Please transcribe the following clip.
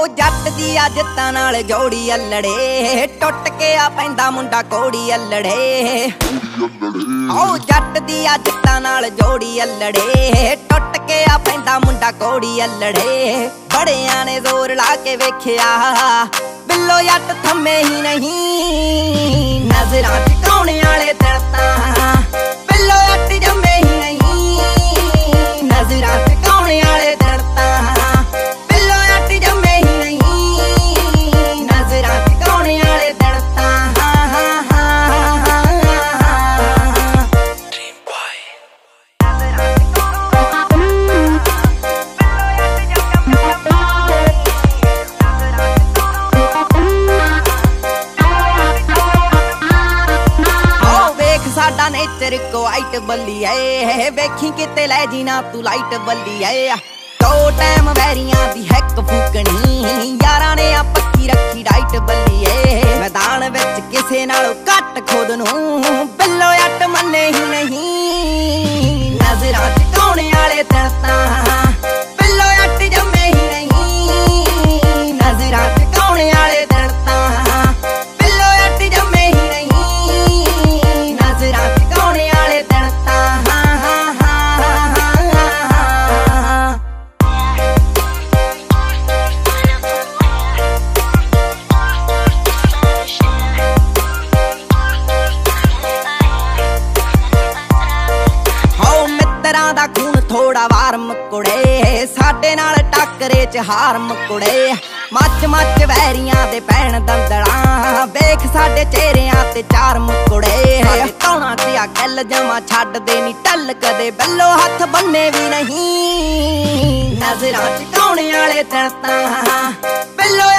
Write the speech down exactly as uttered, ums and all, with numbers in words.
जट दी आ जित्तां नाल जोड़ी अल्लड़े टुट के आ पैंदा मुंडा कोड़ी अल्लड़े ओ जट दी आ जित्तां नाल जोड़ी अल्लड़े टुट के आ पैंदा मुंडा कोड़ी अल्लड़े बड़ियां ने जोर ला के वेखिया बिल्लो जट थम्मे ही नहीं नजरां च कौने आले तड़ता बिल्लो जट जम्मे ही नहीं नजरां च कौने आले तड़ता बिल्लो जट जम्मे ही नहीं नजरां च कौने आले तड़ता साडा नेचर को आइट बल्ली है वेखी किते लै जी ना तू लाइट बल्ली है दो टाइम वैरियां दी हैक फूकनी यारां ने आ पक्की रखी डाइट बल्ली है मैदान विच किसे नालों घट खुद नूं बिल्लो जट मन्ने ही नहीं नजरां च कौने आले तड़ता बिल्लो जट जम्मे ही नहीं नजरां च कौने आले तड़ता बिल्लो जट जम्मे ही नहीं नजरां च कौने आले तड़ता दा खून थोड़ा वारम कुड़े साडे नाल टक्करे च हार मुकुड़े मच मच वैरियां दे पैण दंदड़ा वेख साडे चेहरियां ते चार मुकुड़े तौणा ते आ गल जमा छड्ड दे नी टल कदे बिल्लो हथ बन्ने भी नहीं नजरां च कौने आले तड़ता बिल्लो